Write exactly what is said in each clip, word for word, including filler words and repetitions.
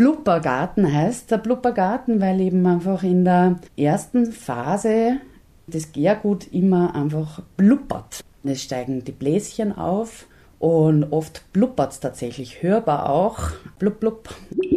Blubbergarten heißt der Blubbergarten, weil eben einfach in der ersten Phase das Gärgut immer einfach blubbert. Es steigen die Bläschen auf und oft blubbert es tatsächlich, hörbar auch. Blub, blub.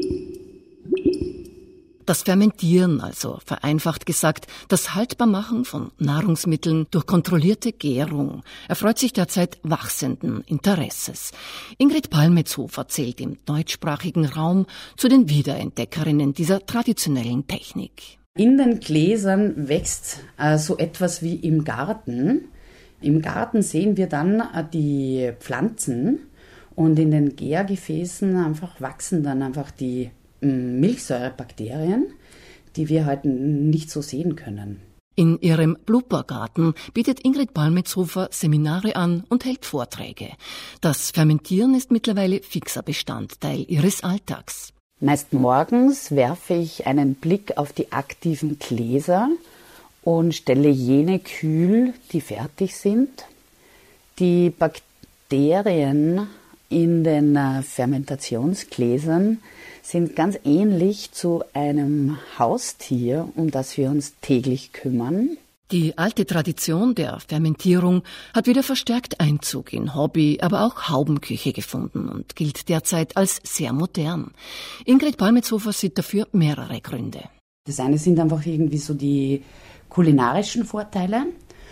Das Fermentieren, also vereinfacht gesagt, das Haltbarmachen von Nahrungsmitteln durch kontrollierte Gärung, erfreut sich derzeit wachsenden Interesses. Ingrid Palmetzhofer zählt im deutschsprachigen Raum zu den Wiederentdeckerinnen dieser traditionellen Technik. In den Gläsern wächst äh, so etwas wie im Garten. Im Garten sehen wir dann äh, die Pflanzen und in den Gärgefäßen einfach wachsen dann einfach die Milchsäurebakterien, die wir heute nicht so sehen können. In ihrem Blubbergarten bietet Ingrid Palmetzhofer Seminare an und hält Vorträge. Das Fermentieren ist mittlerweile fixer Bestandteil ihres Alltags. Meist morgens werfe ich einen Blick auf die aktiven Gläser und stelle jene kühl, die fertig sind. Die Bakterien in den Fermentationsgläsern sind ganz ähnlich zu einem Haustier, um das wir uns täglich kümmern. Die alte Tradition der Fermentierung hat wieder verstärkt Einzug in Hobby, aber auch Haubenküche gefunden und gilt derzeit als sehr modern. Ingrid Palmetzhofer sieht dafür mehrere Gründe. Das eine sind einfach irgendwie so die kulinarischen Vorteile.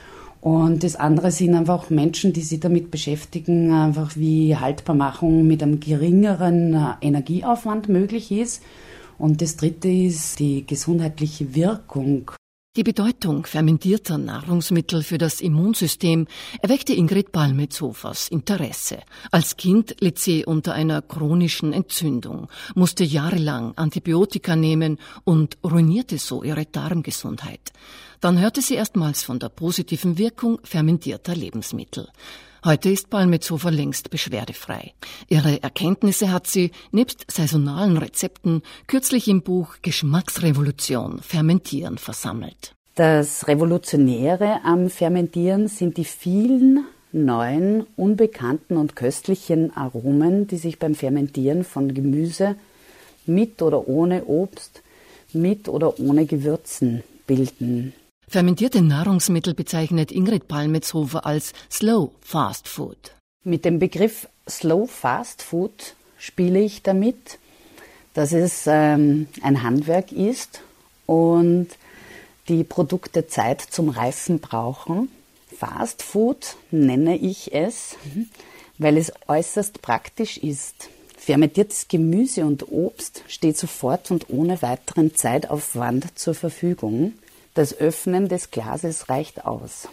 Und das andere sind einfach Menschen, die sich damit beschäftigen, einfach wie Haltbarmachung mit einem geringeren Energieaufwand möglich ist. Und das dritte ist die gesundheitliche Wirkung. Die Bedeutung fermentierter Nahrungsmittel für das Immunsystem erweckte Ingrid Palmetzhofers Interesse. Als Kind litt sie unter einer chronischen Entzündung, musste jahrelang Antibiotika nehmen und ruinierte so ihre Darmgesundheit. Dann hörte sie erstmals von der positiven Wirkung fermentierter Lebensmittel. Heute ist Palmetzhofer längst beschwerdefrei. Ihre Erkenntnisse hat sie, nebst saisonalen Rezepten, kürzlich im Buch Geschmacksrevolution Fermentieren versammelt. Das Revolutionäre am Fermentieren sind die vielen neuen, unbekannten und köstlichen Aromen, die sich beim Fermentieren von Gemüse mit oder ohne Obst, mit oder ohne Gewürzen bilden. Fermentierte Nahrungsmittel bezeichnet Ingrid Palmetzhofer als Slow Fast Food. Mit dem Begriff Slow Fast Food spiele ich damit, dass es ähm, ein Handwerk ist und die Produkte Zeit zum Reifen brauchen. Fast Food nenne ich es, weil es äußerst praktisch ist. Fermentiertes Gemüse und Obst steht sofort und ohne weiteren Zeitaufwand zur Verfügung. Das Öffnen des Glases reicht aus.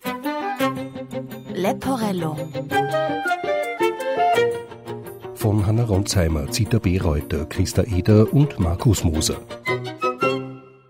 Leporello. Von Hanna Ronsheimer, Zita Bereuter, Christa Eder und Markus Moser.